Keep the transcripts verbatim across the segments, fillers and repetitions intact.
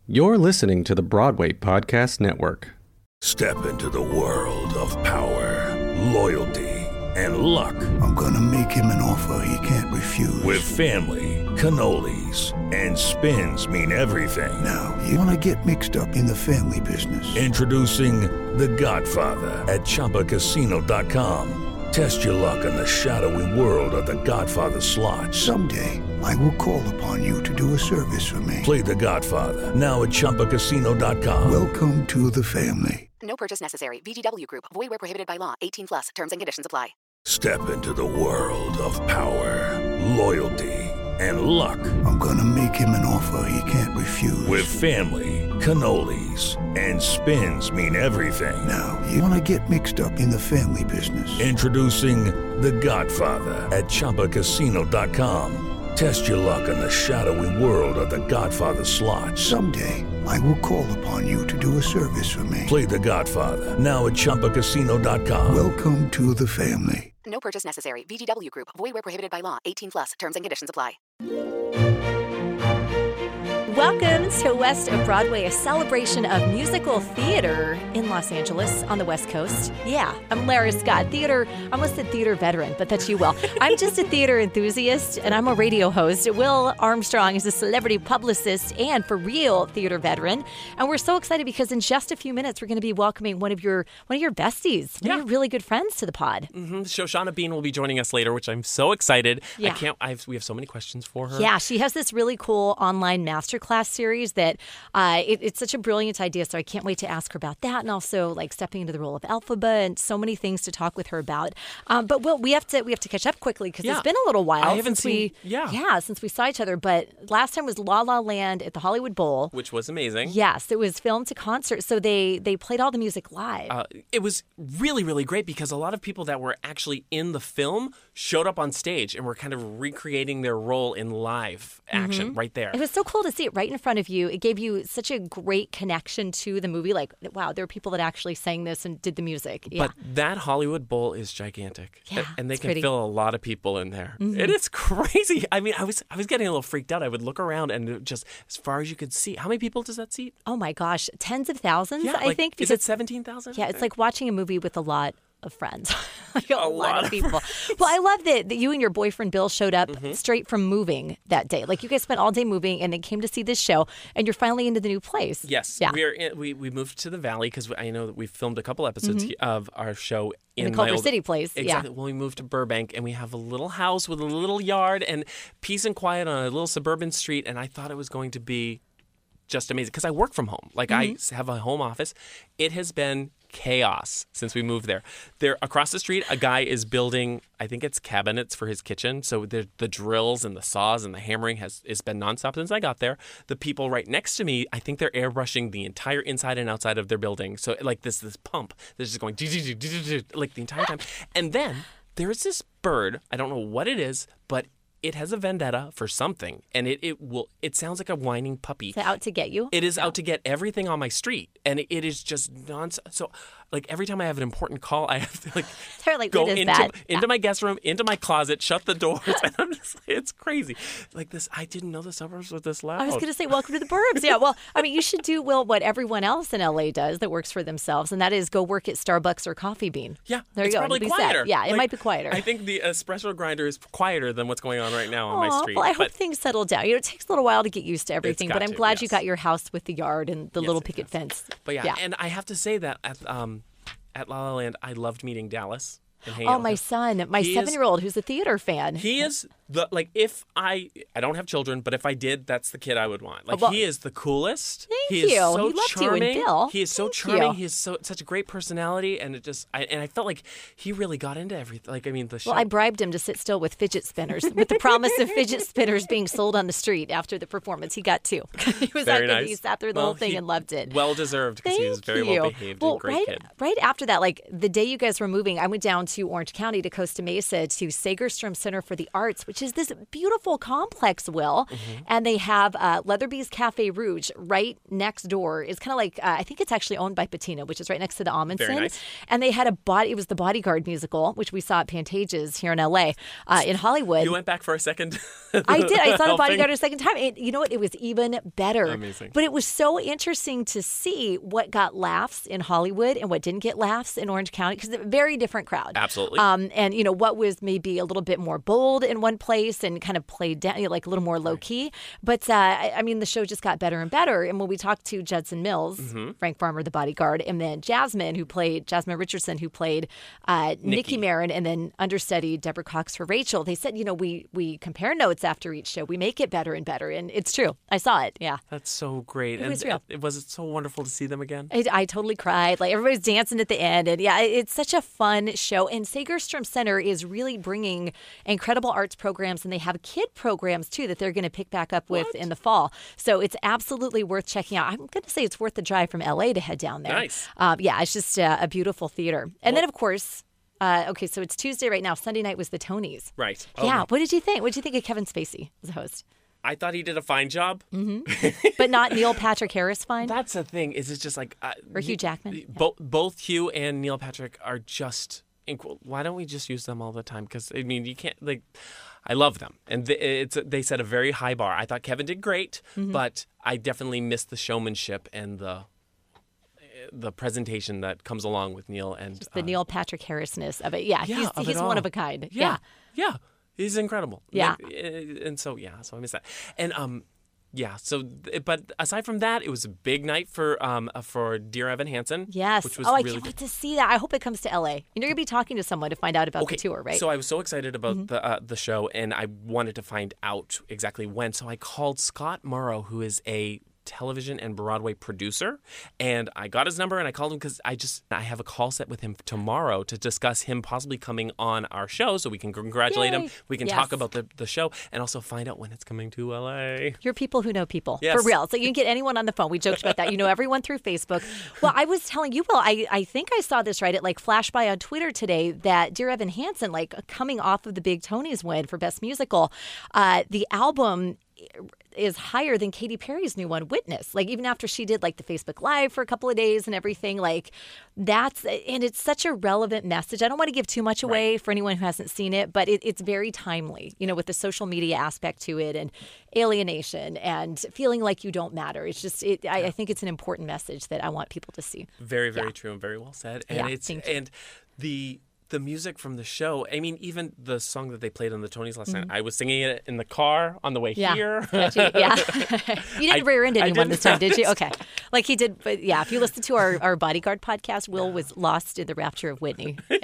You're listening to the Broadway Podcast Network. Step into the world of power, loyalty, and luck. I'm gonna make him an offer he can't refuse. With family, cannolis, and spins mean everything. Now, you wanna get mixed up in the family business. Introducing The Godfather at Chumba Casino dot com. Test your luck in the shadowy world of The Godfather slot. Someday, I will call upon you to do a service for me. Play The Godfather, now at Chumba Casino dot com. Welcome to the family. No purchase necessary. V G W Group. Void where prohibited by law. eighteen plus. Terms and conditions apply. Step into the world of power, loyalty, and luck. I'm gonna make him an offer he can't refuse. With family, cannolis, and spins mean everything. Now, you wanna get mixed up in the family business. Introducing The Godfather at Chumba Casino dot com. Test your luck in the shadowy world of The Godfather slot. Someday, I will call upon you to do a service for me. Play The Godfather, now at Chumba Casino dot com. Welcome to the family. No purchase necessary. V G W Group. Void where prohibited by law. eighteen plus. Terms and conditions apply. Welcome to West of Broadway, a celebration of musical theater in Los Angeles on the West Coast. Yeah, I'm Lara Scott, theater, I almost said theater veteran, but that's you, Will. I'm just a theater enthusiast, and I'm a radio host. Will Armstrong is a celebrity publicist and for real theater veteran. And we're so excited because in just a few minutes, we're going to be welcoming one of your one of your besties, one yeah. of your really good friends to the pod. Mm-hmm. Shoshana Bean will be joining us later, which I'm so excited. Yeah. I can't. I've, we have so many questions for her. Yeah, she has this really cool online masterclass series that uh, it, it's such a brilliant idea. So I can't wait to ask her about that, and also like stepping into the role of Elphaba and so many things to talk with her about. Um, but Will, we have to we have to catch up quickly because Yeah. it's been a little while. I haven't since seen- we yeah. yeah since we saw each other. But last time was La La Land at the Hollywood Bowl, which was amazing. Yes, it was filmed to concert, so they they played all the music live. Uh, it was really, really great because a lot of people that were actually in the film showed up on stage and were kind of recreating their role in live action Mm-hmm. right there. It was so cool to see it right in front of you. It gave you such a great connection to the movie. Like, wow, there are people that actually sang this and did the music. Yeah. But that Hollywood Bowl is gigantic. Yeah, and they it's can pretty. fill a lot of people in there. Mm-hmm. It is crazy. I mean, I was I was getting a little freaked out. I would look around and it just as far as you could see. How many people does that seat? Oh my gosh, tens of thousands, Yeah, I like, think. is it seventeen thousand? Yeah, it's like watching a movie with a lot of friends. like a, A lot, lot of of people. Well, I love that, that you and your boyfriend Bill showed up Mm-hmm. straight from moving that day. Like you guys spent all day moving and then came to see this show, and you're finally into the new place. Yes, Yeah. we are. In, we we moved to the Valley because I know that we filmed a couple episodes of our show in, In the my Culver old- City place, yeah. Exactly. When we moved to Burbank, and we have a little house with a little yard and peace and quiet on a little suburban street, and I thought it was going to be just amazing because I work from home. Like Mm-hmm. I have a home office. It has been chaos since we moved there. There across the street, a guy is building. I think it's cabinets for his kitchen. So the the drills and the saws and the hammering has it's been nonstop since I got there. The people right next to me, I think they're airbrushing the entire inside and outside of their building. So like this this pump that's just going like the entire time. And then there is this bird. I don't know what it is, but it has a vendetta for something, and it, it will. It sounds like a whining puppy. Is it out to get you? It is out to get everything on my street, and it, it is just nonsense. So, like every time I have an important call, I have to like They're like, go "What is into that?" into Yeah. my guest room, into my closet, shut the doors, and I'm just like, it's crazy. Like this, I didn't know the suburbs were this loud. I was going to say, welcome to the burbs. Yeah, well, I mean, you should do, Will, what everyone else in L A does that works for themselves, and that is go work at Starbucks or Coffee Bean. Yeah, there you it's go. probably It'll be set. quieter. Yeah, it Like, might be quieter. I think the espresso grinder is quieter than what's going on right now on my Aw, street. well, I hope but things settle down. You know, it takes a little while to get used to everything, got but I'm to, glad you yes. got your house with the yard and the Yes, little it picket does. fence. But yeah, yeah. and I have to say that at um at La La Land, I loved meeting Dallas. And Oh, my son, my He is- seven-year-old who's a theater fan. He is the like if I I don't have children, but if I did, that's the kid I would want. Like Oh, well, he is the coolest. thank he is you. so He loved you and charming. Bill. He is so Thank charming. you. He is so such a great personality, and it just I and I felt like he really got into everything. Like I mean the show. Well, I bribed him to sit still with fidget spinners, with the promise of fidget spinners being sold on the street after the performance. He got two. he was Very out there, nice. He sat through the Well, whole thing he- and loved it. well deserved because he was Thank very you. well behaved well, and great right, kid. Right after that, like the day you guys were moving, I went down to Orange County to Costa Mesa to Sagerstrom Center for the Arts, which is this beautiful complex, Will. Mm-hmm. And they have uh, Leatherby's Cafe Rouge right next door. It's kind of like, uh, I think it's actually owned by Patina, which is right next to the Amundsen. Very nice. And they had a body, it was the Bodyguard musical, which we saw at Pantages here in L A, uh, in Hollywood. You went back for a second? I did. I saw the Helping. Bodyguard a second time. It, you know what? It was even better. Amazing. But it was so interesting to see what got laughs in Hollywood and what didn't get laughs in Orange County, because it's a very different crowd. Absolutely. Um, and, you know, what was maybe a little bit more bold in one place and kind of played down, you know, like a little more low key. But, uh, I, I mean, the show just got better and better. And when we talked to Judson Mills, mm-hmm. Frank Farmer, the Bodyguard, and then Jasmine, who played, Jasmine Richardson, who played uh, Nikki. Nikki Marin, and then understudied Deborah Cox for Rachel, they said, you know, we, we compare notes after each show. We make it better and better. And it's true. I saw it. Yeah. That's so great. It and was real. It, it was so wonderful to see them again. I, I totally cried. Like, everybody's dancing at the end. And yeah, it's such a fun show. And Segerstrom Center is really bringing incredible arts programs, and they have kid programs too that they're going to pick back up with What? in the fall. So it's absolutely worth checking out. I'm going to say it's worth the drive from L A to head down there. Nice. Um, yeah, it's just uh, a beautiful theater. And then, of course, uh, okay, so it's Tuesday right now. Sunday night was the Tonys. Right. Yeah. Oh, What did you think? What did you think of Kevin Spacey as a host? I thought he did a fine job. Mm-hmm. But not Neil Patrick Harris fine? That's the thing. Is it's just like uh, Or Hugh Jackman? Both both Hugh and Neil Patrick are just. Inc- Why don't we just use them all the time? Because I mean, you can't like. I love them, and th- it's they set a very high bar. I thought Kevin did great, Mm-hmm. but I definitely missed the showmanship and the the presentation that comes along with Neil and Just the uh, Neil Patrick Harrisness of it. Yeah, Yeah, he's, of he's it one all. of a kind. Yeah, yeah, he's incredible. Yeah. Like, uh, and so yeah, so I miss that, and um. Yeah. So, but aside from that, it was a big night for um for Dear Evan Hansen. Yes. Which was oh, I really can't wait to see that. I hope it comes to L A. And you're going to be talking to someone to find out about Okay, the tour, right? So I was so excited about Mm-hmm. the uh, the show, and I wanted to find out exactly when. So I called Scott Morrow, who is a television and Broadway producer, and I got his number and I called him because I just I have a call set with him tomorrow to discuss him possibly coming on our show, so we can congratulate Yay. him. We can Yes. talk about the the show and also find out when it's coming to L A. You're people who know people. Yes. For real. So you can get anyone on the phone. We joked about that. You know everyone through Facebook. Well, I was telling you, Will, I, I think I saw this right. It like flashed by on Twitter today that Dear Evan Hansen, like coming off of the big Tonys win for Best Musical, uh, the album is higher than Katy Perry's new one, Witness. Like, even after she did like the Facebook Live for a couple of days and everything, like that's, and it's such a relevant message. I don't want to give too much away Right. for anyone who hasn't seen it, but it, it's very timely, you know, with the social media aspect to it and alienation and feeling like you don't matter. It's just, it, I, I think it's an important message that I want people to see. Very, very Yeah. true and very well said. And Yeah, it's thank you. and the the music from the show. I mean, even the song that they played on the Tonys last night. I was singing it in the car on the way Mm-hmm. Yeah. here. Catchy. Yeah. you didn't I- rear end I anyone didn't. this time, did you? Okay. Like he did. But yeah, if you listen to our, our Bodyguard podcast, Will was lost in the rapture of Whitney. Yeah.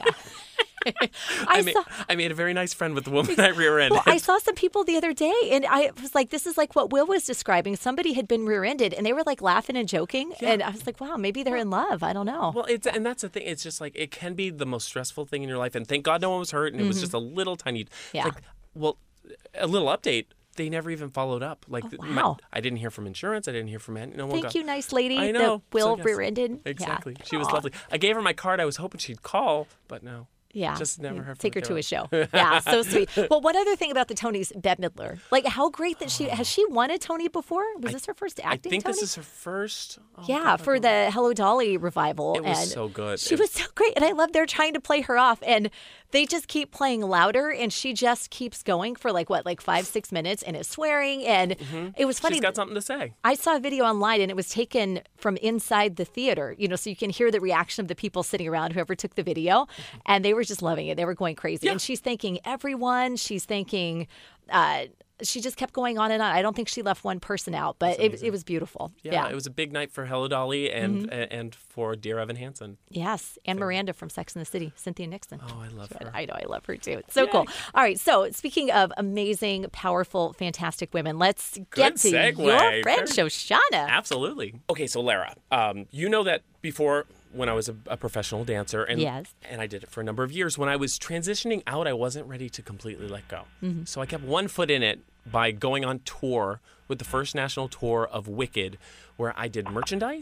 I, I made, saw. I made a very nice friend with the woman I rear-ended. Well, I saw some people the other day, and I was like, "This is like what Will was describing." Somebody had been rear-ended, and they were like laughing and joking, and I was like, "Wow, maybe they're in love." I don't know. Well, it's and that's the thing. It's just like it can be the most stressful thing in your life, and thank God no one was hurt, and it was just a little tiny. Mm-hmm. Yeah. Like, well, a little update. They never even followed up. Like, Oh, my- wow. I didn't hear from insurance. I didn't hear from any- no one. Thank got, you, nice lady. I know. That Will So, yes. rear-ended. Exactly. Yeah. She was Aw. lovely. I gave her my card. I was hoping she'd call, but no. Yeah. Just never heard from Take her her. to a show. Yeah, so sweet. Well, one other thing about the Tonys, Bette Midler. Like, how great that she, has she won a Tony before? Was this her first I acting think Tony? this is her first. oh, Yeah, God, I for don't- the Hello Dolly revival. It was and so good. She It- was so great. And I love they're trying to play her off. And they just keep playing louder. And she just keeps going for like, what, like five, six minutes and is swearing. And it was funny. She's got something to say. I saw a video online and it was taken from inside the theater, you know, so you can hear the reaction of the people sitting around, whoever took the video. And they were just loving it. They were going crazy. Yeah. And she's thanking everyone. She's thanking, uh, she just kept going on and on. I don't think she left one person out, but it, it was beautiful. Yeah, Yeah. it was a big night for Hello Dolly and and for Dear Evan Hansen. Yes. And Miranda from Sex and the City, Cynthia Nixon. Oh, I love her. I know. I love her too. It's so cool. All right. So, speaking of amazing, powerful, fantastic women, let's get Good to segue. your friend, Shoshana. Absolutely. Okay, so Lara, um, you know that before when I was a, a professional dancer, and Yes. and I did it for a number of years. When I was transitioning out, I wasn't ready to completely let go. Mm-hmm. So I kept one foot in it by going on tour with the first national tour of Wicked, where I did merchandise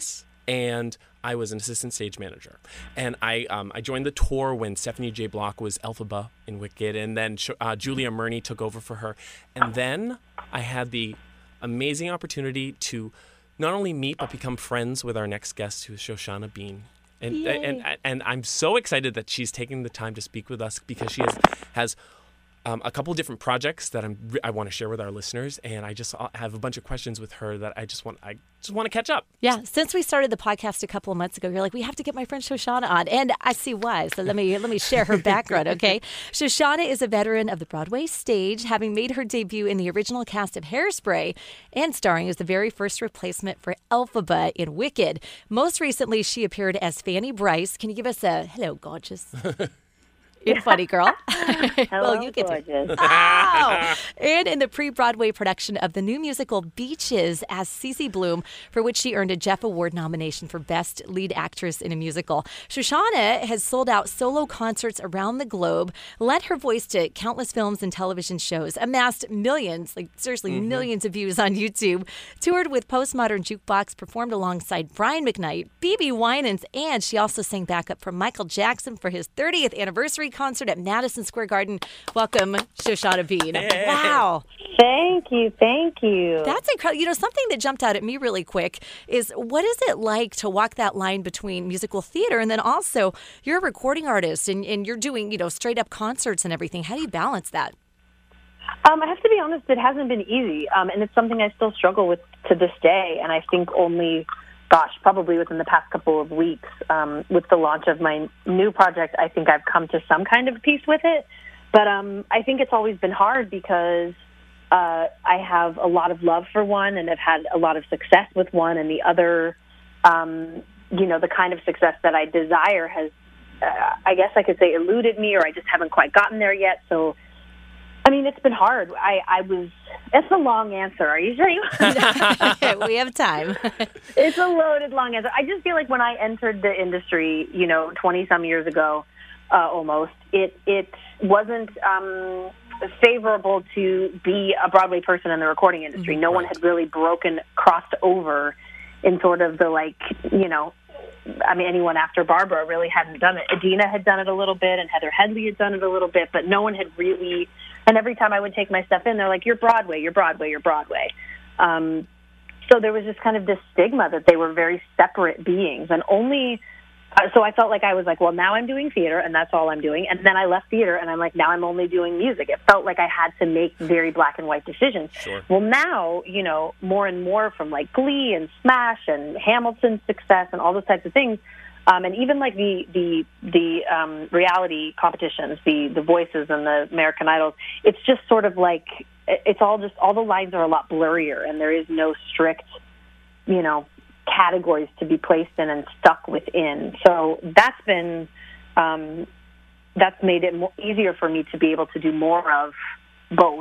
and I was an assistant stage manager. And I um, I joined the tour when Stephanie J. Block was Elphaba in Wicked, and then uh, Julia Murney took over for her. And then I had the amazing opportunity to not only meet but become friends with our next guest, who is Shoshana Bean. And, and and and I'm so excited that she's taking the time to speak with us, because she has has um, a couple of different projects that I'm I want to share with our listeners, and I just have a bunch of questions with her that I just want I just want to catch up. Yeah, since we started the podcast a couple of months ago, you're like, we have to get my friend Shoshana on, and I see why. So let me let me share her background, okay? Shoshana is a veteran of the Broadway stage, having made her debut in the original cast of Hairspray and starring as the very first replacement for Elphaba in Wicked. Most recently, she appeared as Fanny Bryce. Can you give us a hello, gorgeous? In Funny Girl. Hello, well, you get gorgeous. To... Oh! And in the pre-Broadway production of the new musical Beaches as Cece Bloom, for which she earned a Jeff Award nomination for Best Lead Actress in a Musical. Shoshana has sold out solo concerts around the globe, lent her voice to countless films and television shows, amassed millions, like seriously mm-hmm. millions of views on YouTube, toured with Postmodern Jukebox, performed alongside Brian McKnight, B B Winans, and she also sang backup for Michael Jackson for his thirtieth anniversary concert at Madison Square Garden. Welcome, Shoshana Bean. Hey. Wow. Thank you. Thank you. That's incredible. You know, something that jumped out at me really quick is, what is it like to walk that line between musical theater and then also you're a recording artist and, and you're doing, you know, straight up concerts and everything. How do you balance that? Um, I have to be honest, it hasn't been easy. Um, and it's something I still struggle with to this day. And I think only... Gosh, probably within the past couple of weeks, um, with the launch of my new project, I think I've come to some kind of peace with it. But um, I think it's always been hard because uh, I have a lot of love for one and have had a lot of success with one, and the other, um, you know, the kind of success that I desire has, uh, I guess I could say, eluded me, or I just haven't quite gotten there yet. So, I mean, it's been hard. I, I was, it's a long answer. Are you sure? We have time. It's a loaded, long answer. I just feel like when I entered the industry, you know, twenty-some years ago, uh, almost, it it wasn't um, favorable to be a Broadway person in the recording industry. Mm-hmm. No one had really broken, crossed over in sort of the, like, you know, I mean, anyone after Barbara really hadn't done it. Adina had done it a little bit, and Heather Headley had done it a little bit, but no one had really... And every time I would take my stuff in, they're like, you're Broadway, you're Broadway, you're Broadway. Um, so there was just kind of this stigma that they were very separate beings. And only, uh, so I felt like I was like, well, now I'm doing theater, and that's all I'm doing. And then I left theater, and I'm like, now I'm only doing music. It felt like I had to make very black and white decisions. Sure. Well, now, you know, more and more from like Glee and Smash and Hamilton's success and all those types of things, Um, and even like the the the um, reality competitions, the the Voices and the American Idols, it's just sort of like it's all just all the lines are a lot blurrier, and there is no strict, you know, categories to be placed in and stuck within. So that's been um, that's made it more, easier for me to be able to do more of both.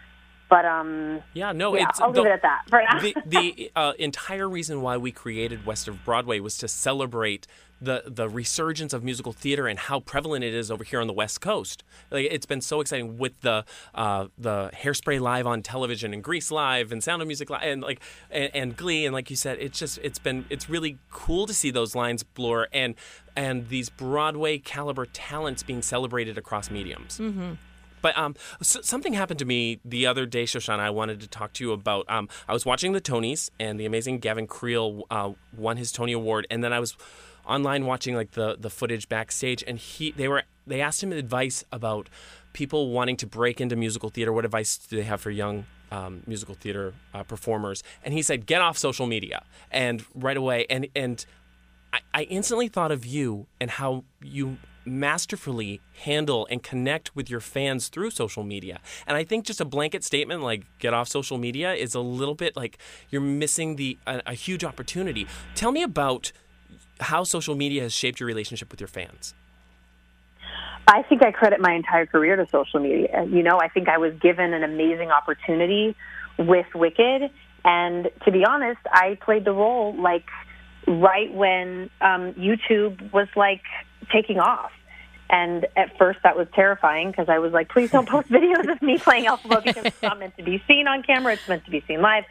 But um, yeah, no, yeah, it's I'll the, leave it at that for now. the the uh, entire reason why we created West of Broadway was to celebrate the the resurgence of musical theater and how prevalent it is over here on the West Coast. Like, it's been so exciting with the uh, the Hairspray live on television and Grease live and Sound of Music live and like and, and Glee, and like you said, it's just it's been it's really cool to see those lines blur and and these Broadway caliber talents being celebrated across mediums. Mm-hmm. But um, so something happened to me the other day, Shoshana, I wanted to talk to you about. Um, I was watching the Tonys, and the amazing Gavin Creel uh, won his Tony Award, and then I was online watching like the, the footage backstage, and he they were they asked him advice about people wanting to break into musical theater. What advice do they have for young um, musical theater uh, performers? And he said, get off social media, and right away, and and I, I instantly thought of you and how you masterfully handle and connect with your fans through social media. And I think just a blanket statement like get off social media is a little bit like you're missing the a, a huge opportunity. Tell me about how social media has shaped your relationship with your fans. I think I credit my entire career to social media. You know, I think I was given an amazing opportunity with Wicked, and to be honest, I played the role like right when um, YouTube was like taking off. And at first that was terrifying because I was like, please don't post videos of me playing Elphaba because it's not meant to be seen on camera. It's meant to be seen live.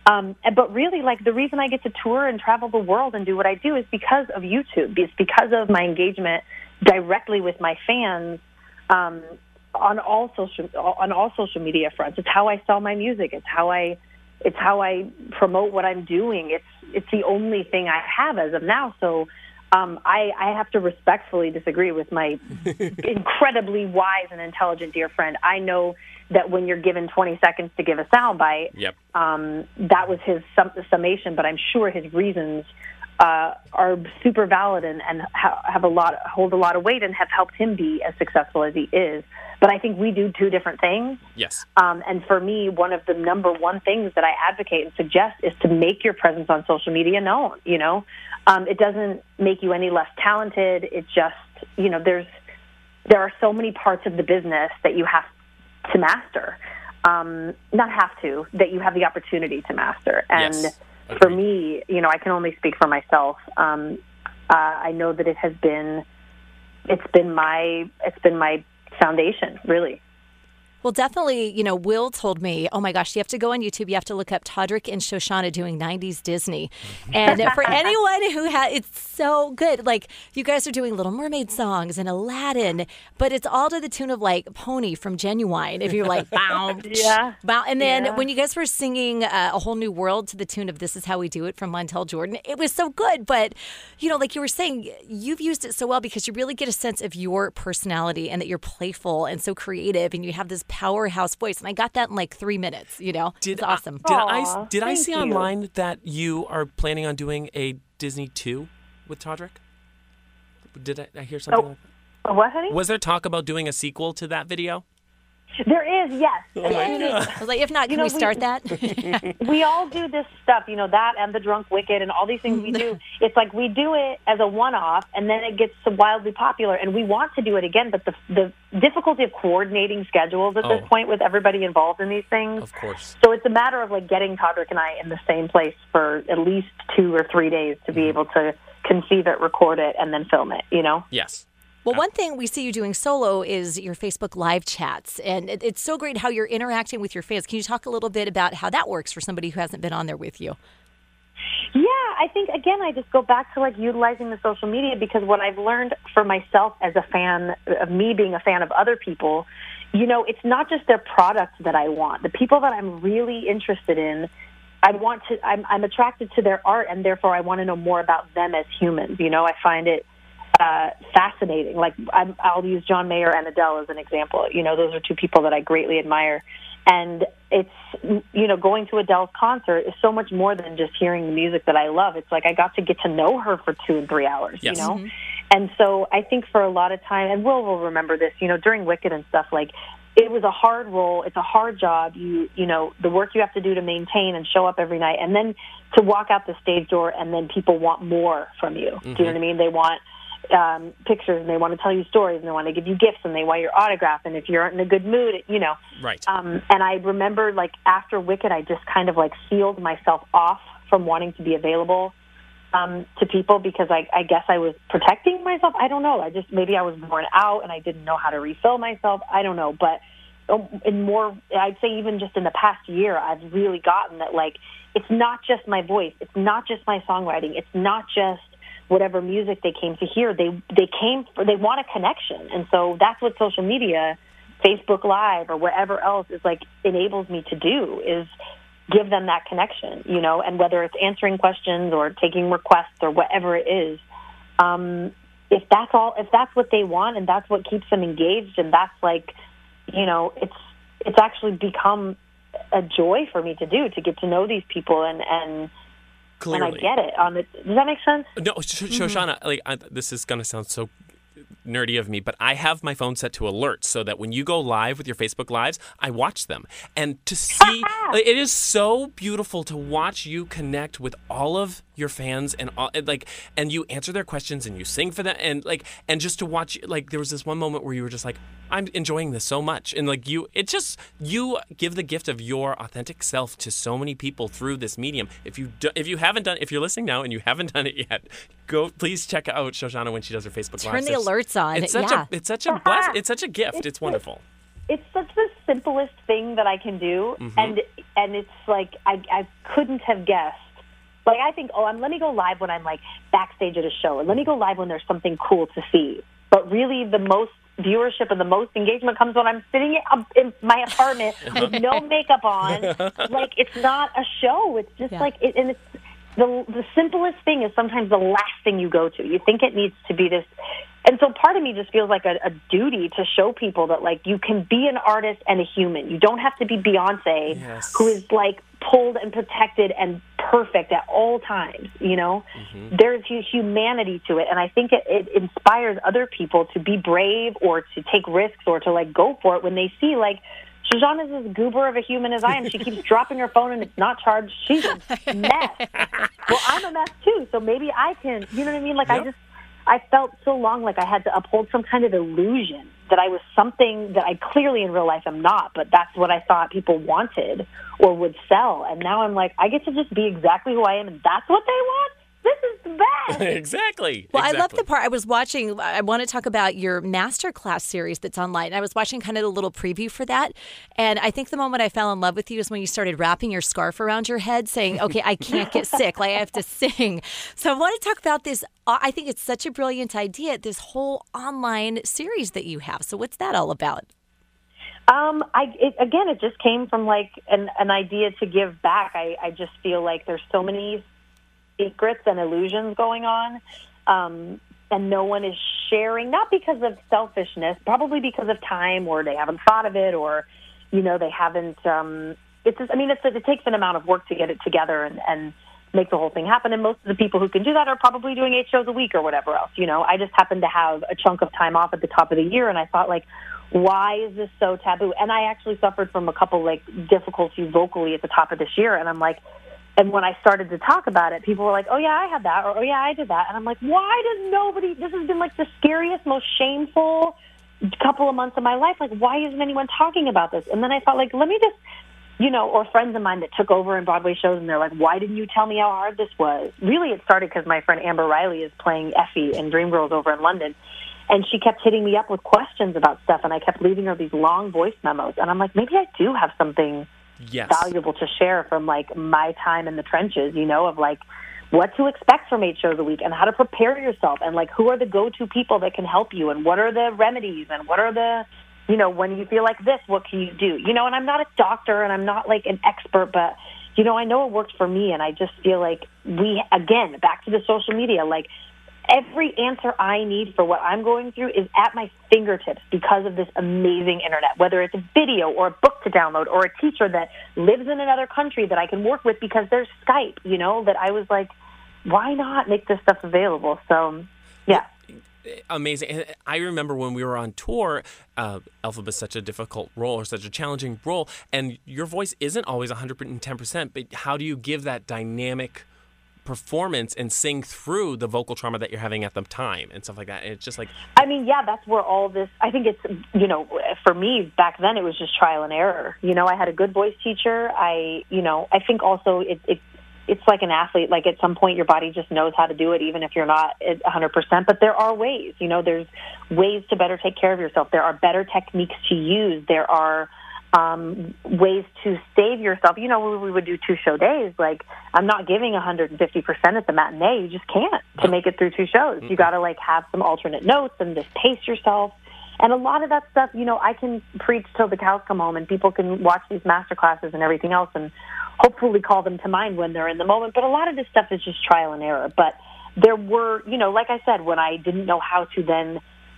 Um, but really, like, the reason I get to tour and travel the world and do what I do is because of YouTube. It's because of my engagement directly with my fans um, on all social on all social media fronts. It's how I sell my music. It's how I it's how I promote what I'm doing. It's it's the only thing I have as of now. So um, I, I have to respectfully disagree with my incredibly wise and intelligent dear friend. I know that when you're given twenty seconds to give a soundbite, yep. um, that was his sum- summation. But I'm sure his reasons uh, are super valid and, and ha- have a lot, hold a lot of weight, and have helped him be as successful as he is. But I think we do two different things. Yes. Um, and for me, one of the number one things that I advocate and suggest is to make your presence on social media known. You know, um, it doesn't make you any less talented. It just, you know, there's there are so many parts of the business that you have to master, um, not have to, that you have the opportunity to master. And yes. for me, you know, I can only speak for myself. Um, uh, I know that it has been, it's been my, it's been my foundation, really. Well, definitely, you know, Will told me, oh my gosh, you have to go on YouTube. You have to look up Todrick and Shoshana doing nineties Disney. And for anyone who has, it's so good. Like, you guys are doing Little Mermaid songs and Aladdin, but it's all to the tune of like Pony from Genuine. If you're like, bow, yeah. bow. And then yeah. when you guys were singing uh, A Whole New World to the tune of This Is How We Do It from Montel Jordan, it was so good. But, you know, like you were saying, you've used it so well because you really get a sense of your personality and that you're playful and so creative and you have this powerhouse voice, and I got that in like three minutes. You know, did it's awesome. I, did Aww, I did I see you. online that you are planning on doing a Disney two with Todrick? Did I, I hear something? Oh, like that? What, honey? Was there talk about doing a sequel to that video? There is, yes. Oh my God. I was like, if not, can You know, we start we- that? We all do this stuff, you know, that and the Drunk Wicked and all these things we do. It's like we do it as a one-off, and then it gets so wildly popular, and we want to do it again, but the the difficulty of coordinating schedules at this Oh. point with everybody involved in these things. Of course. So it's a matter of like getting Todrick and I in the same place for at least two or three days to be able to conceive it, record it, and then film it, you know? Yes. Well, one thing we see you doing solo is your Facebook live chats, and it, it's so great how you're interacting with your fans. Can you talk a little bit about how that works for somebody who hasn't been on there with you? Yeah, I think, again, I just go back to, like, utilizing the social media because what I've learned for myself as a fan, of me being a fan of other people, you know, it's not just their product that I want. The people that I'm really interested in, I want to, I'm, I'm attracted to their art, and therefore I want to know more about them as humans. You know, I find it uh, fascinating. Like, I'm, I'll use John Mayer and Adele as an example. You know, those are two people that I greatly admire. And it's, you know, going to Adele's concert is so much more than just hearing the music that I love. It's like I got to get to know her for two and three hours, Yes. you know? Mm-hmm. And so I think for a lot of time, and Will will remember this, you know, during Wicked and stuff, like, it was a hard role. It's a hard job. You, you know, the work you have to do to maintain and show up every night, and then to walk out the stage door, and then people want more from you. Mm-hmm. Do you know what I mean? They want um, pictures, and they want to tell you stories, and they want to give you gifts, and they want your autograph. And if you're in a good mood, you know. Right. Um, and I remember, like, after Wicked, I just kind of, like, sealed myself off from wanting to be available um, to people because I, I guess I was protecting myself. I don't know. I just, maybe I was worn out, and I didn't know how to refill myself. I don't know. But in more, I'd say even just in the past year, I've really gotten that, like, it's not just my voice. It's not just my songwriting. It's not just whatever music they came to hear. They they came for, they want a connection. And so that's what social media, Facebook Live or wherever else is like enables me to do is give them that connection, you know, and whether it's answering questions or taking requests or whatever it is, um, if that's all, if that's what they want and that's what keeps them engaged and that's like, you know, it's, it's actually become a joy for me to do, to get to know these people and, and, Clearly. and I get it. On the, does that make sense? No, Sh- Shoshana, like I, this is going to sound so nerdy of me, but I have my phone set to alerts so that when you go live with your Facebook Lives, I watch them. And to see, like, it is so beautiful to watch you connect with all of your fans and all, and like, and you answer their questions and you sing for them and like, and just to watch, like, there was this one moment where you were just like, I'm enjoying this so much. And like you, it just, you give the gift of your authentic self to so many people through this medium. If you do, if you haven't done, if you're listening now and you haven't done it yet, go, please check out Shoshana when she does her Facebook Live. Turn the alerts on. It's such yeah. a, it's such a bless, it's such a gift. It's wonderful. It's such the simplest thing that I can do, Mm-hmm. and and it's like I I couldn't have guessed. Like I think, oh, I'm, let me go live when I'm like backstage at a show, and let me go live when there's something cool to see. But really, the most viewership and the most engagement comes when I'm sitting in my apartment with no makeup on. Like, it's not a show. It's just Yeah. like, it, and it's the the simplest thing is sometimes the last thing you go to. You think it needs to be this. And so part of me just feels like a, a duty to show people that, like, you can be an artist and a human. You don't have to be Beyonce, Yes. who is, like, pulled and protected and perfect at all times, you know? Mm-hmm. There's hu- humanity to it, and I think it, it inspires other people to be brave or to take risks or to, like, go for it when they see, like, Shoshana is as goober of a human as I am. She keeps dropping her phone and it's not charged. She's a mess. Well, I'm a mess, too, so maybe I can, you know what I mean? Like, Yep. I just... I felt so long like I had to uphold some kind of illusion that I was something that I clearly in real life am not, but that's what I thought people wanted or would sell. And now I'm like, I get to just be exactly who I am, and that's what they want? This is the best. exactly. Well, exactly. I love the part I was watching. I want to talk about your masterclass series that's online. I was watching kind of a little preview for that. And I think the moment I fell in love with you is when you started wrapping your scarf around your head saying, okay, I can't get sick. Like, I have to sing. So I want to talk about this. I think it's such a brilliant idea, this whole online series that you have. So what's that all about? Um, I it, again, it just came from like an, an idea to give back. I, I just feel like there's so many secrets and illusions going on, um, and no one is sharing, not because of selfishness, probably because of time, or they haven't thought of it, or, you know, they haven't, um, it's just, I mean, it's, it takes an amount of work to get it together and, and make the whole thing happen, and most of the people who can do that are probably doing eight shows a week or whatever else, you know. I just happened to have a chunk of time off at the top of the year, and I thought, like, why is this so taboo? And I actually suffered from a couple, like, difficulties vocally at the top of this year, and I'm like, and when I started to talk about it, people were like, oh, yeah, I had that, or oh, yeah, I did that. And I'm like, why does nobody, this has been like the scariest, most shameful couple of months of my life. Like, why isn't anyone talking about this? And then I thought, like, let me just, you know, or friends of mine that took over in Broadway shows, and they're like, why didn't you tell me how hard this was? Really, it started because my friend Amber Riley is playing Effie in Dreamgirls over in London. And she kept hitting me up with questions about stuff, and I kept leaving her these long voice memos. And I'm like, maybe I do have something yes. valuable to share from, like, my time in the trenches, you know, of, like, what to expect from eight shows a week and how to prepare yourself, and, like, who are the go-to people that can help you, and what are the remedies, and what are the, you know, when you feel like this, what can you do? You know, and I'm not a doctor, and I'm not, like, an expert, but, you know, I know it worked for me, and I just feel like we, again, back to the social media, like, every answer I need for what I'm going through is at my fingertips because of this amazing internet, whether it's a video or a book to download or a teacher that lives in another country that I can work with because there's Skype, you know, that I was like, why not make this stuff available? So, yeah. Amazing. And I remember when we were on tour, uh, Elphaba's such a difficult role or such a challenging role, and your voice isn't always one hundred ten percent, but how do you give that dynamic performance and sing through the vocal trauma that you're having at the time and stuff like that? And it's just like, I mean, yeah, that's where all this, I think it's, you know, for me back then it was just trial and error. You know, I had a good voice teacher. I, you know, I think also it, it it's like an athlete. Like, at some point your body just knows how to do it, even if you're not one hundred percent. But there are ways, you know, there's ways to better take care of yourself. There are better techniques to use. There are Um, ways to save yourself. You know, we would do two show days. Like, I'm not giving one hundred fifty percent at the matinee. You just can't to make it through two shows. Mm-hmm. You got to, like, have some alternate notes and just pace yourself. And a lot of that stuff, you know, I can preach till the cows come home, and people can watch these master classes and everything else and hopefully call them to mind when they're in the moment. But a lot of this stuff is just trial and error. But there were, you know, like I said, when I didn't know how to then,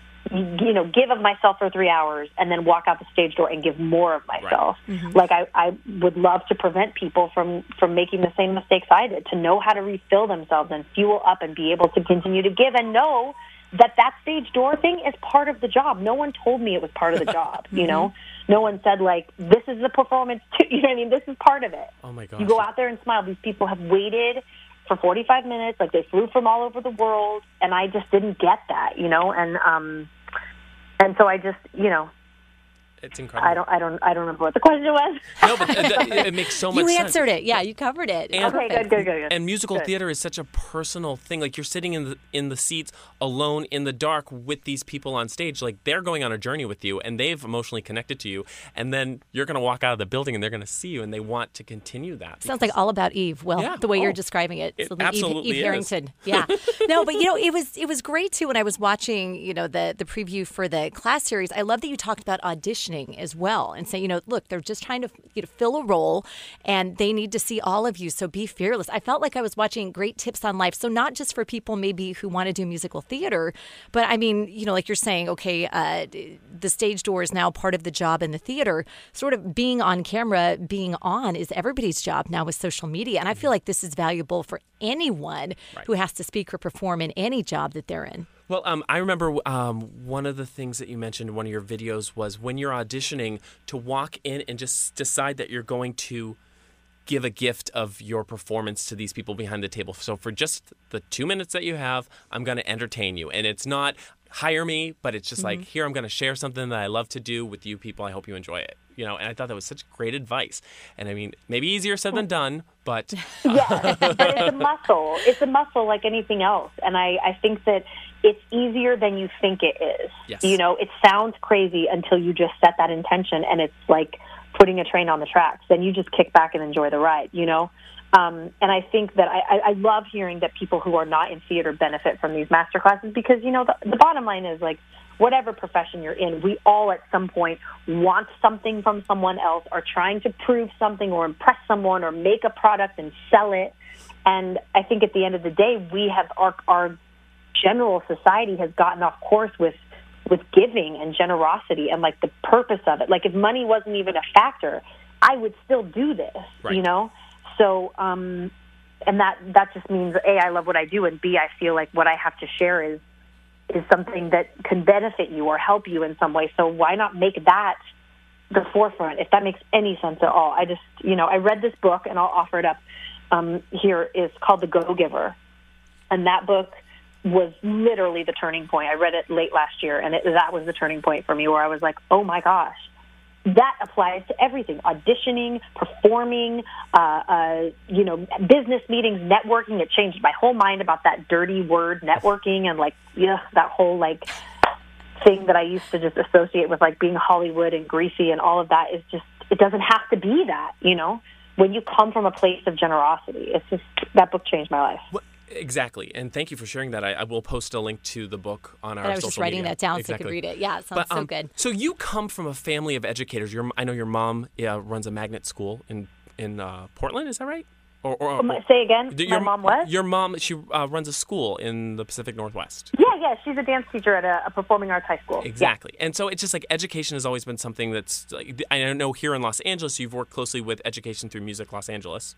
you know, give of myself for three hours and then walk out the stage door and give more of myself. Right. Mm-hmm. Like, I, I would love to prevent people from, from making the same mistakes I did, to know how to refill themselves and fuel up and be able to continue to give, and know that that stage door thing is part of the job. No one told me it was part of the job, you know? No one said, like, this is the performance, too. You know what I mean? This is part of it. Oh, my gosh. You go out there and smile. These people have waited for forty-five minutes, like, they flew from all over the world, and I just didn't get that, you know? And, um, and so I just, you know, It's incredible. I don't, I don't, I don't remember what the question was. No, but it, it makes so much You sense. answered it. Yeah, you covered it. And- Okay, good, good, good, good. And musical Good. theater is such a personal thing. Like you're sitting in the in the seats alone in the dark with these people on stage. Like they're going on a journey with you, and they've emotionally connected to you. And then you're going to walk out of the building, and they're going to see you, and they want to continue that. Sounds like All About Eve. Well, Yeah. the way Oh. you're describing it, It So the Eve, absolutely Eve is. Harrington. Yeah, no, but you know, it was it was great too. When I was watching, you know, the the preview for the class series, I love that you talked about auditioning as well, and say, you know, look, they're just trying to you know, fill a role, and they need to see all of you. So be fearless. I felt like I was watching great tips on life. So not just for people maybe who want to do musical theater, but I mean, you know, like you're saying, okay, uh, the stage door is now part of the job in the theater. Sort of being on camera, being on is everybody's job now with social media. And I feel like this is valuable for anyone Right. who has to speak or perform in any job that they're in. Well, um, I remember um, one of the things that you mentioned in one of your videos was when you're auditioning to walk in and just decide that you're going to give a gift of your performance to these people behind the table. So for just the two minutes that you have, I'm going to entertain you. And it's not hire me, but it's just Mm-hmm. like, here, I'm going to share something that I love to do with you people. I hope you enjoy it. You know, and I thought that was such great advice. And I mean, maybe easier said than done, but Yeah, but it's a muscle. It's a muscle like anything else. And I, I think that it's easier than you think it is. Yes. You know, it sounds crazy until you just set that intention, and it's like putting a train on the tracks. Then you just kick back and enjoy the ride, you know? Um, and I think that I, I love hearing that people who are not in theater benefit from these master classes because, you know, the, the bottom line is, like, whatever profession you're in, we all at some point want something from someone else, are trying to prove something or impress someone or make a product and sell it. And I think at the end of the day, we have our, our general society has gotten off course with with giving and generosity and like the purpose of it. Like if money wasn't even a factor, I would still do this, Right. you know? So, um, and that, that just means A, I love what I do, and B, I feel like what I have to share is is something that can benefit you or help you in some way. So why not make that the forefront, if that makes any sense at all? I just, you know, I read this book, and I'll offer it up um, here. It's called The Go-Giver. And that book was literally the turning point. I read it late last year, and it, that was the turning point for me where I was like, oh, my gosh, that applies to everything: auditioning, performing, uh, uh, you know, business meetings, networking. It changed my whole mind about that dirty word, networking, and like, yeah, that whole like thing that I used to just associate with like being Hollywood and greasy, and all of that is just, it doesn't have to be that, you know. When you come from a place of generosity, it's just, that book changed my life. What- Exactly, and thank you for sharing that. I, I will post a link to the book on our And I was social just writing media. that down exactly. so I could read it. Yeah, it sounds But, um, so good. So you come from a family of educators. Your, I know your mom uh, runs a magnet school in in uh, Portland. Is that right? Or, or, Um, or say again, your, my mom was? Your mom, she uh, runs a school in the Pacific Northwest. Yeah, yeah, she's a dance teacher at a, a performing arts high school. Exactly. And so it's just like education has always been something that's, like, I know here in Los Angeles, you've worked closely with Education Through Music Los Angeles.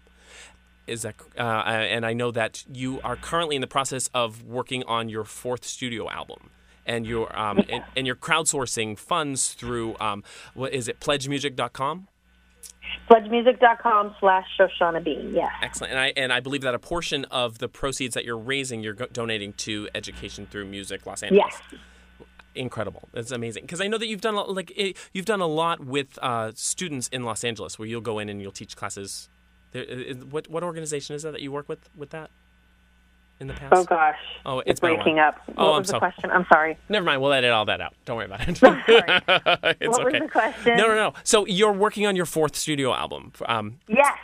Is that, uh, and I know that you are currently in the process of working on your fourth studio album, and you're um, and, and you're crowdsourcing funds through um, what is it, pledge music dot com? pledge music dot com slash Shoshana Bean, yeah. Excellent. And I and I believe that a portion of the proceeds that you're raising, you're go- donating to Education Through Music Los Angeles. Yes. Incredible. It's amazing because I know that you've done a- like it, you've done a lot with uh, students in Los Angeles, where you'll go in and you'll teach classes. There, is- what what organization is that that you work with with that in the past? Oh, gosh. Oh, it's it's been a breaking while. up. What Oh, I'm was the so- question? I'm sorry. Never mind. We'll edit all that out. Don't worry about it. Sorry. It's What was okay. the question? No, no, no. So you're working on your fourth studio album. Um, Yes.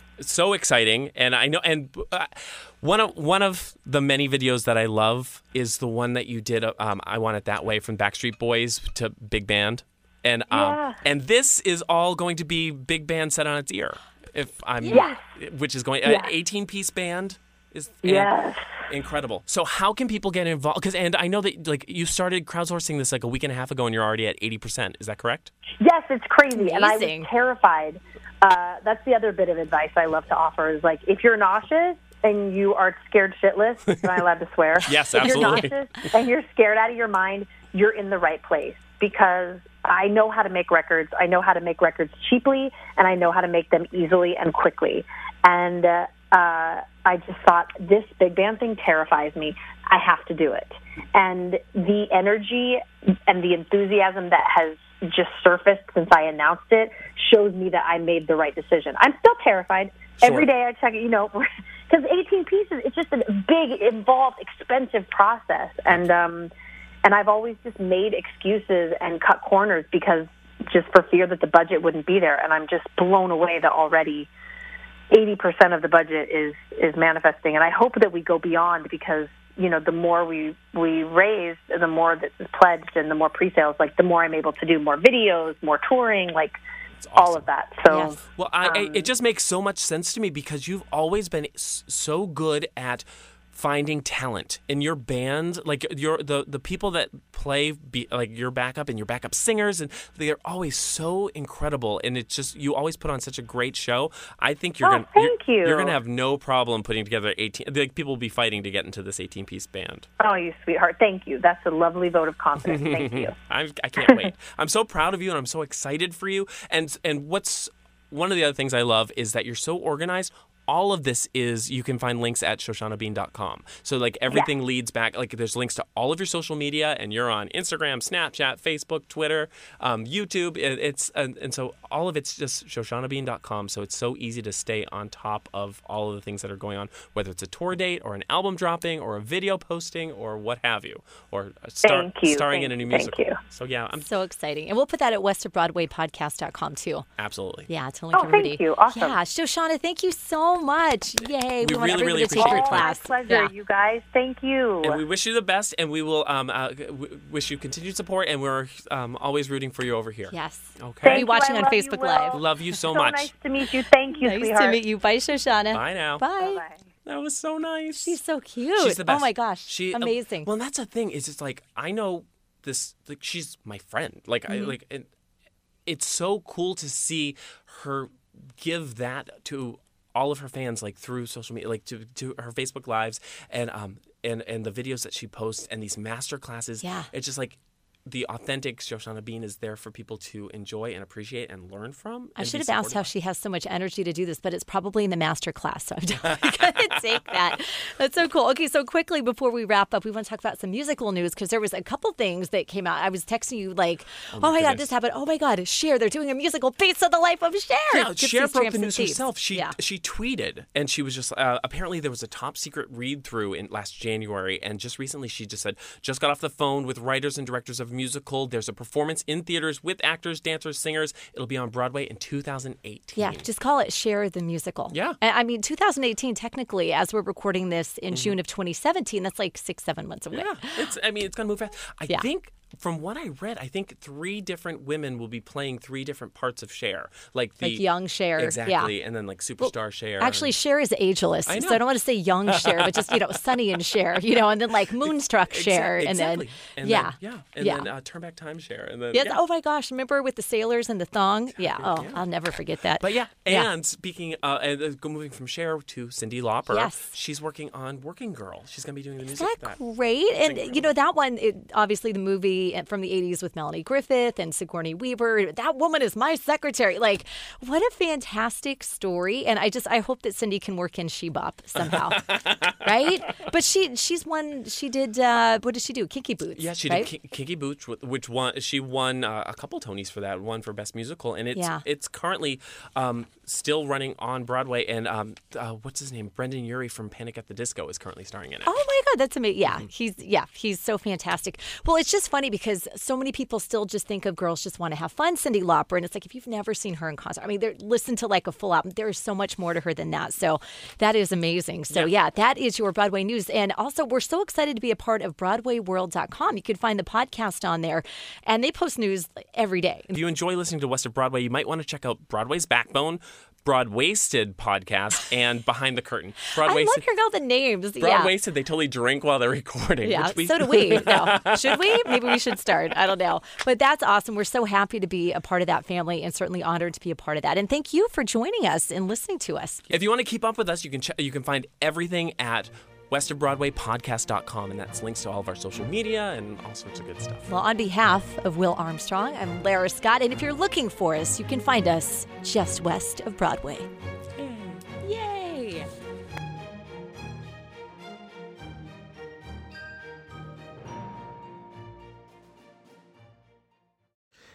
so exciting, and I know, and uh, one of one of the many videos that I love is the one that you did. Uh, um, I Want It That Way, from Backstreet Boys to Big Band, and um, Yeah. and this is all going to be big band set on its ear. If I'm, Yes. which is going Yes. an eighteen piece band is and- Yes. incredible. So how can people get involved? Because and I know that like you started crowdsourcing this like a week and a half ago, and you're already at eighty percent. Is that correct? Yes, it's crazy. And I Amazing. was terrified. Uh, that's the other bit of advice I love to offer is, like, if you're nauseous and you are scared shitless, am I allowed to swear? Yes, If absolutely. you're nauseous and you're scared out of your mind, you're in the right place, because I know how to make records. I know how to make records cheaply, and I know how to make them easily and quickly. And uh, uh, I just thought, this big band thing terrifies me. I have to do it. And the energy and the enthusiasm that has just surfaced since I announced it shows me that I made the right decision. I'm still terrified. Sure. Every day I check it, you know, because eighteen pieces, it's just a big, involved, expensive process. And, um, and I've always just made excuses and cut corners because just for fear that the budget wouldn't be there. And I'm just blown away that already eighty percent of the budget is, is manifesting. And I hope that we go beyond because, you know, the more we, we raise, the more that is pledged and the more pre-sales, like the more I'm able to do more videos, more touring, like Awesome. all of that. So, Yes. Well, I, I, um, it just makes so much sense to me because you've always been s- so good at finding talent in your band, like your the the people that play be, like your backup and your backup singers, and they're always so incredible. And it's just you always put on such a great show. I think you're Oh, gonna thank you're, you. you're gonna have no problem putting together eighteen. Like people will be fighting to get into this eighteen piece band. oh, you sweetheart. Thank you. That's a lovely vote of confidence. Thank you. I'm, I can't wait. I'm so proud of you, and I'm so excited for you. And and what's one of the other things I love is that you're so organized. All of this is, you can find links at shoshana bean dot com. So, like, everything Yeah. leads back. Like, there's links to all of your social media, and you're on Instagram, Snapchat, Facebook, Twitter, um, YouTube. It, it's and, and so all of it's just shoshana bean dot com. So it's so easy to stay on top of all of the things that are going on, whether it's a tour date or an album dropping or a video posting or what have you, or a star, Thank you. starring Thank in a new you. Thank musical. you. So, yeah, I'm So exciting. And we'll put that at west of broadway podcast dot com too. absolutely. Yeah, to link Oh, thank everybody. you. Awesome. Yeah, Shoshana, thank you so much. Yay. We want really, really everybody to take your appreciate it. class. My pleasure, Yeah. you guys. Thank you. And we wish you the best, and we will um, uh, w- wish you continued support, and we're um, always rooting for you over here. Yes. Okay. Thank Be you. watching I on love you, Facebook Will. Live. Love you so, so much. nice to meet you. Thank you, Nice sweetheart. to meet you. Bye, Shoshana. Bye now. Bye. Bye-bye. That was so nice. She's so cute. She's the best. Oh my gosh. She, um, Amazing. well, and that's the thing. Is it's like I know this. Like she's my friend. Like Mm-hmm. I like. And it's so cool to see her give that to all of her fans, like through social media, like to, to her Facebook lives and um and and the videos that she posts and these master classes. Yeah. It's just like the authentic Shoshana Bean is there for people to enjoy and appreciate and learn from. I and should be have asked supportive how of. she has so much energy to do this, but it's probably in the master class. So I'm definitely going to take that. That's so cool. Okay, so quickly before we wrap up, we want to talk about some musical news because there was a couple things that came out. I was texting you like, oh, my my God, goodness. this happened. Oh my God, Cher, they're doing a musical based on the life of Cher. Yeah, Gypsies, Cher broke Tramps, the and news Thieves. herself. She yeah. she tweeted, and she was just uh, apparently there was a top secret read through in last January, and just recently she just said just got off the phone with writers and directors of a musical. There's a performance in theaters with actors, dancers, singers. It'll be on Broadway in two thousand eighteen. Yeah, just call it Cher the Musical. Yeah. And, I mean, two thousand eighteen, technically, as we're recording this in Mm-hmm. June of twenty seventeen, that's like six, seven months away. Yeah, it's. I mean, it's gonna move fast. I Yeah. think. From what I read, I think three different women will be playing three different parts of Cher, like the Like young Cher, yeah. exactly, and then like superstar Cher. Actually, and- Cher is ageless, I so know. I don't want to say young Cher, but just, you know, Sunny and Cher, you know, and then like Moonstruck Cher, Exac- and then, exactly. And yeah. then, yeah, and yeah. then uh, Turn Back Time Cher, and then Yes. yeah. Oh my gosh! Remember with the sailors and the thong? Yeah. Oh, yeah. I'll never forget that. But yeah, Yeah. and speaking, uh, and uh, go- moving from Cher to Cyndi Lauper, Yes. she's working on Working Girl. She's going to be doing the Is music that for that. great? And incredible. you know that one, it, obviously the movie from the eighties with Melanie Griffith and Sigourney Weaver. That woman is my secretary. Like, what a fantastic story! And I just, I hope that Cyndi can work in She-Bop somehow, right? But she, she's won. She did. Uh, what did she do? Kinky Boots. Yeah, she right? did Ki- Kinky Boots, wh- which won. She won uh, a couple Tonys for that. One for Best Musical, and it's Yeah. it's currently um, still running on Broadway. And um, uh, what's his name? Brendan Urie from Panic at the Disco is currently starring in it. Oh my God, that's amazing. Yeah, Mm-hmm. he's yeah, he's so fantastic. Well, it's just funny because so many people still just think of Girls Just Want to Have Fun, Cyndi Lauper, and it's like if you've never seen her in concert, I mean, there- listen to like a full album. There is so much more to her than that. So that is amazing. So yeah, that is your Broadway news, and also we're so excited to be a part of Broadway World dot com. You can find the podcast on there, and they post news every day. If you enjoy listening to West of Broadway, you might want to check out Broadway's Backbone, Broadwasted podcast, and Behind the Curtain. I love Broadwasted. hearing all the names. Yeah. Broadwasted, they totally drink while they're recording. Yeah, which we, so do we. No. Should we? Maybe we should start. I don't know. But that's awesome. We're so happy to be a part of that family and certainly honored to be a part of that. And thank you for joining us and listening to us. If you want to keep up with us, you can ch- you can find everything at west of broadway podcast dot com, and that's links to all of our social media and all sorts of good stuff. Well, on behalf of Will Armstrong, I'm Lara Scott. And if you're looking for us, you can find us just west of Broadway. Yay!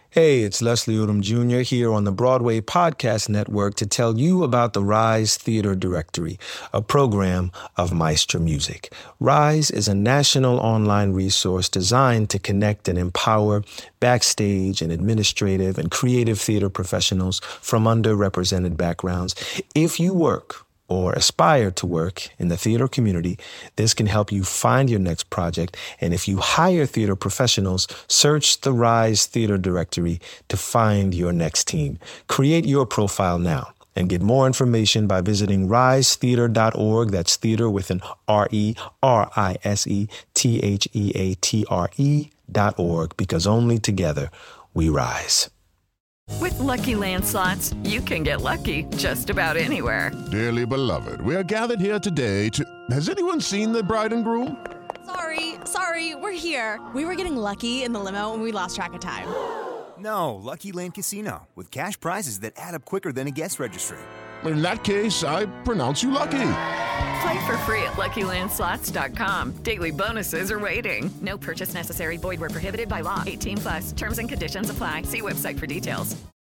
Hey, it's Leslie Odom Junior here on the Broadway Podcast Network to tell you about the Rise Theater Directory, a program of Maestro Music. Rise is a national online resource designed to connect and empower backstage and administrative and creative theater professionals from underrepresented backgrounds. If you work or aspire to work in the theater community, this can help you find your next project. And if you hire theater professionals, search the Rise Theater Directory to find your next team. Create your profile now and get more information by visiting rise theater dot org. That's theater with an R E R I S E T H E A T R E dot org, because only together we rise. With Lucky Land Slots, you can get lucky just about anywhere. Dearly beloved, we are gathered here today to... Has anyone seen the bride and groom? Sorry, sorry, we're here. We were getting lucky in the limo and we lost track of time. No, Lucky Land Casino, with cash prizes that add up quicker than a guest registry. In that case, I pronounce you lucky. Play for free at lucky land slots dot com. Daily bonuses are waiting. No purchase necessary. Void where prohibited by law. eighteen plus. Terms and conditions apply. See website for details.